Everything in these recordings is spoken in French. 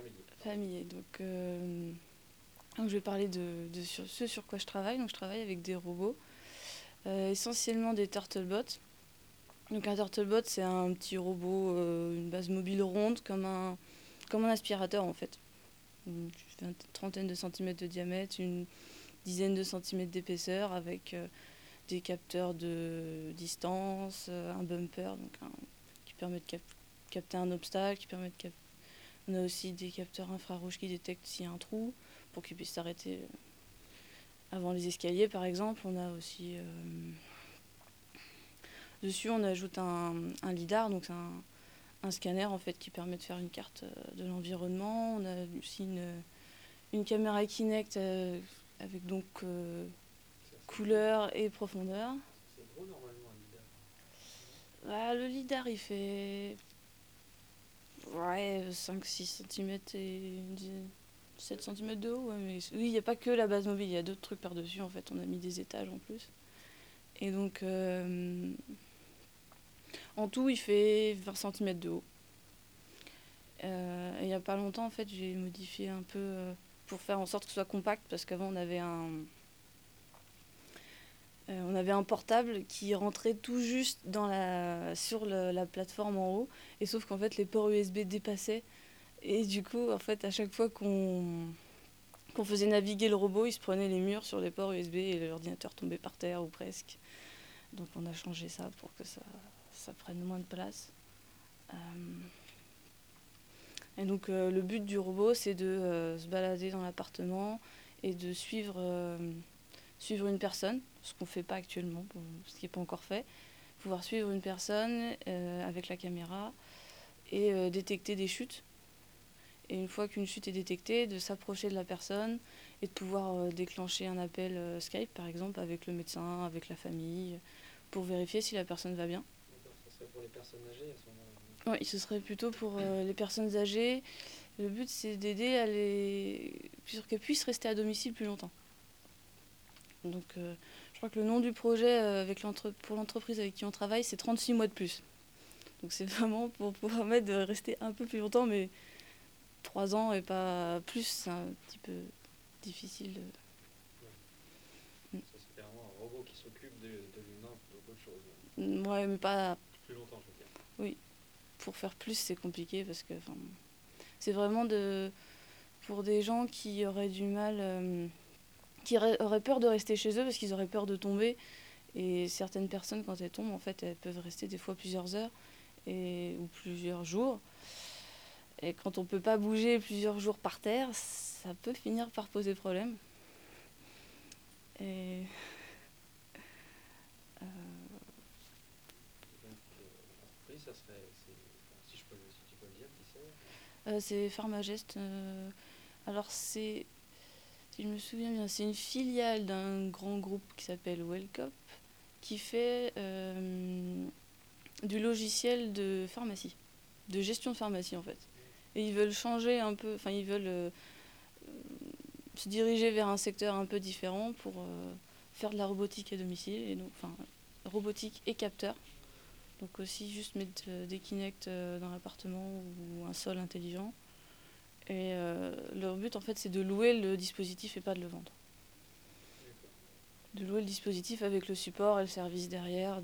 familier. Donc je vais parler de ce sur quoi je travaille. Donc je travaille avec des robots, essentiellement des Turtlebots. Donc un Turtlebot, c'est un petit robot, une base mobile ronde, comme un aspirateur en fait. Une trentaine de centimètres de diamètre, une dizaine de centimètres d'épaisseur, avec des capteurs de distance, un bumper qui permet de capter un obstacle, on a aussi des capteurs infrarouges qui détectent s'il y a un trou pour qu'ils puissent s'arrêter avant les escaliers par exemple. On a aussi dessus on ajoute un lidar, donc c'est un scanner en fait qui permet de faire une carte de l'environnement. On a aussi une caméra Kinect avec donc couleur et profondeur. C'est gros normalement un lidar. Bah, le lidar il fait 5-6 cm et 7 cm de haut. Ouais, mais oui, il n'y a pas que la base mobile, il y a d'autres trucs par-dessus en fait. On a mis des étages en plus. Et donc en tout il fait 20 cm de haut. Il n'y a pas longtemps en fait j'ai modifié un peu pour faire en sorte que ce soit compact, parce qu'avant on avait un portable qui rentrait tout juste sur la plateforme en haut, et sauf qu'en fait les ports USB dépassaient, et du coup en fait à chaque fois qu'on faisait naviguer le robot, il se prenait les murs sur les ports USB et l'ordinateur tombait par terre ou presque. Donc on a changé ça pour que ça prenne moins de place. Et donc le but du robot, c'est de se balader dans l'appartement et de suivre une personne, ce qu'on ne fait pas actuellement, ce qui n'est pas encore fait. Pouvoir suivre une personne avec la caméra et détecter des chutes. Et une fois qu'une chute est détectée, de s'approcher de la personne et de pouvoir déclencher un appel Skype, par exemple, avec le médecin, avec la famille, pour vérifier si la personne va bien. D'accord, ça serait pour les personnes âgées à ce moment-là. Oui, ce serait plutôt pour les personnes âgées. Le but, c'est d'aider pour qu'elles puissent rester à domicile plus longtemps. Donc, je crois que le nom du projet pour l'entreprise avec qui on travaille, c'est 36 mois de plus. Donc, c'est vraiment pour permettre de rester un peu plus longtemps, mais 3 ans et pas plus, c'est un petit peu difficile. Ça, c'est vraiment un robot qui s'occupe de l'humain plutôt qu'autre chose. Ouais, mais pas. Plus longtemps, je veux dire. Oui, pour faire plus, c'est compliqué parce que c'est vraiment pour des gens qui auraient du mal, qui auraient peur de rester chez eux parce qu'ils auraient peur de tomber. Et certaines personnes, quand elles tombent, en fait, elles peuvent rester des fois plusieurs heures ou plusieurs jours. Et quand on ne peut pas bouger plusieurs jours par terre, ça peut finir par poser problème. Et Donc, l'entreprise, ça serait. Si tu peux le dire, qui c'est c'est Pharmagest. Alors, si je me souviens bien, c'est une filiale d'un grand groupe qui s'appelle Wellcop, qui fait du logiciel de pharmacie, de gestion de pharmacie en fait. Et ils veulent changer un peu, ils veulent se diriger vers un secteur un peu différent pour faire de la robotique à domicile, et donc, robotique et capteur. Donc aussi juste mettre des Kinect dans l'appartement ou un sol intelligent. Et leur but en fait c'est de louer le dispositif et pas de le vendre. D'accord. De louer le dispositif avec le support et le service derrière,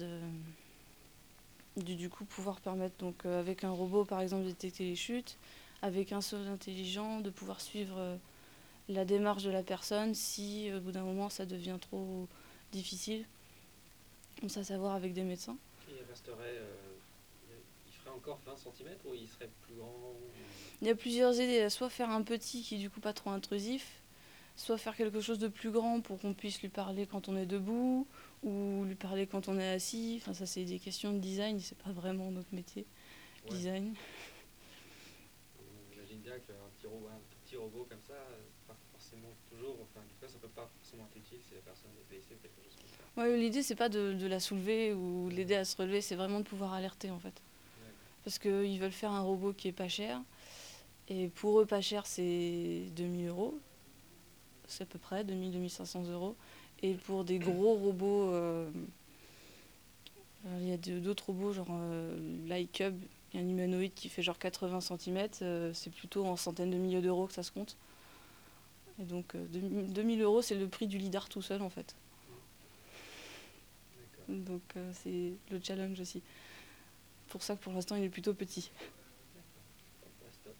du coup pouvoir permettre donc avec un robot par exemple de détecter les chutes, avec un sol intelligent de pouvoir suivre la démarche de la personne si au bout d'un moment ça devient trop difficile. Comme ça, savoir avec des médecins. Il resterait. Il ferait encore 20 cm ou il serait plus grand Il y a plusieurs idées, soit faire un petit qui est du coup pas trop intrusif, soit faire quelque chose de plus grand pour qu'on puisse lui parler quand on est debout ou lui parler quand on est assis. Enfin, ça c'est des questions de design, c'est pas vraiment notre métier, Ouais. design. J'imagine bien qu'un un tout petit robot comme ça, pas forcément toujours. Enfin, en tout cas, ça peut pas forcément être utile si la personne est blessée ou quelque chose comme ça. Ouais, l'idée c'est pas de la soulever ou l'aider à se relever, c'est vraiment de pouvoir alerter en fait. D'accord. Parce qu'ils veulent faire un robot qui est pas cher. Et pour eux, pas cher, c'est 2000 €. C'est à peu près 2000-2500 €. Et pour des gros robots, il y a d'autres robots, genre l'iCube, Et un humanoïde qui fait genre 80 cm, c'est plutôt en centaines de milliers d'euros que ça se compte. Et donc 2000 euros, c'est le prix du lidar tout seul en fait. D'accord. Donc c'est le challenge aussi. Pour ça que pour l'instant il est plutôt petit. D'accord. Bah, stop.